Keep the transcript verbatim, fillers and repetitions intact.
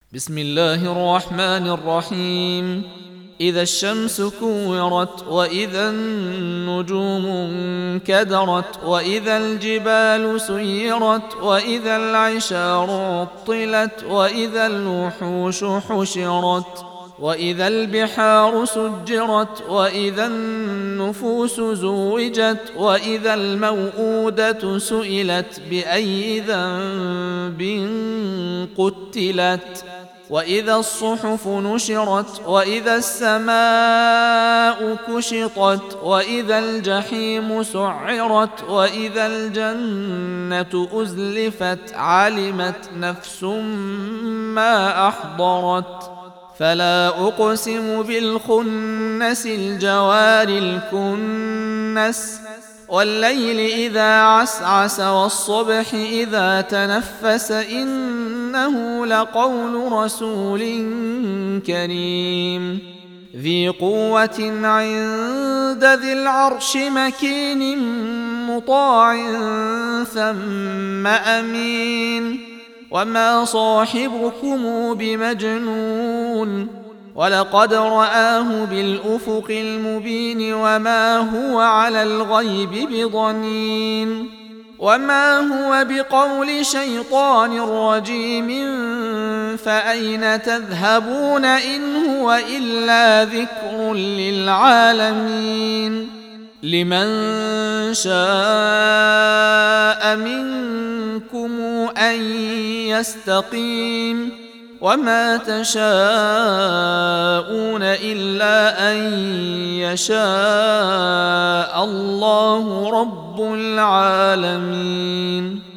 بسم الله الرحمن الرحيم. إذا الشمس كورت، وإذا النجوم انكدرت، وإذا الجبال سيرت، وإذا العشار عطلت، وإذا الوحوش حشرت، وإذا البحار سجرت، وإذا النفوس زوجت، وإذا الموءودة سئلت بأي ذنب قتلت، وإذا الصحف نشرت، وإذا السماء كشطت، وإذا الجحيم سعرت، وإذا الجنة أزلفت، علمت نفس ما أحضرت. فلا أقسم بالخنس، الجوار الكنس، والليل إذا عسعس، والصبح إذا تنفس، إنه لقول رسول كريم ذي قوة عند ذي العرش مكين مطاع ثم أمين. وما صاحبكم بمجنون، ولقد رآه بالأفق المبين، وما هو على الغيب بضنين، وما هو بقول شيطان رجيم. فأين تذهبون إن هو إلا ذكر للعالمين. لمن شاء منكم أن يستقيم، وما تشاءون إلا أن يشاء الله رب العالمين.